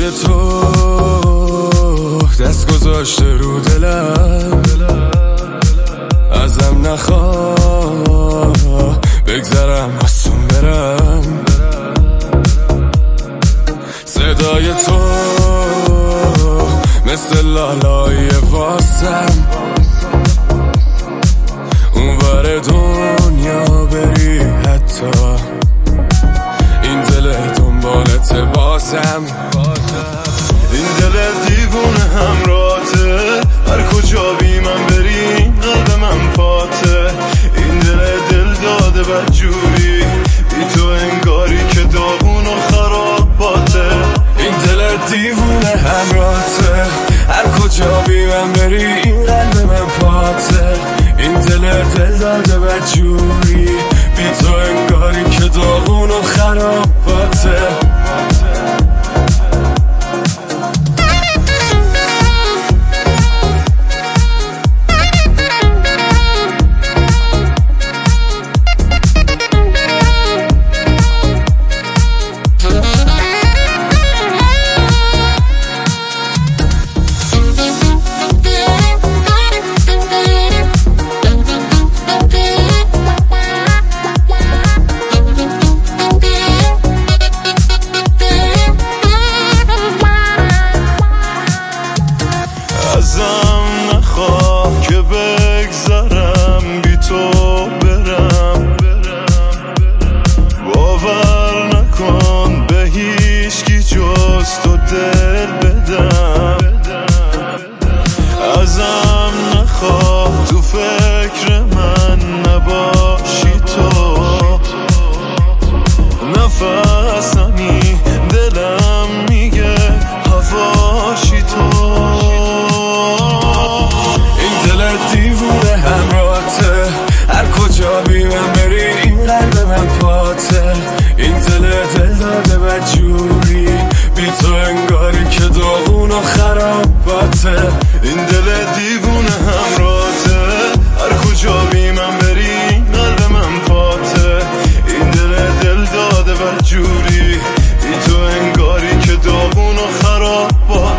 صدای تو دست گذاشته رو دلم، ازم نخواه بگذرم هستون برم. صدای تو مثل لالای واسم، اون بر دنیا بری حتی این دل دنبالت بازم. این دل دیوونه همراته، هر کجا بی من بری قلب من پاته. این دل داده بدجوری، بی تو انگاری که داغون و خراباته. این دل دیوونه همراته، هر کجا بی من بری این قلب من پاته. این دل داده بدجوری، بی تو انگاری که داغون و خراباته. ازم نخواه که بگذرم بی تو برم، باور نکن به هیچکی جز تو دل بدم. ازم نخواه تو فکر من نباشی تو، نفسمی دلم میگه هواشی تو. دیوونه همراته، هر کجا بی من بری این قلب من پاته. این دل داده بدجوری، بی تو انگاری که داغون و خراباته. این دل دیوونه همراته، هر کجا بی من بری این قلب من پاته. این دل داده بدجوری، بی تو انگاری که داغون و خراباته.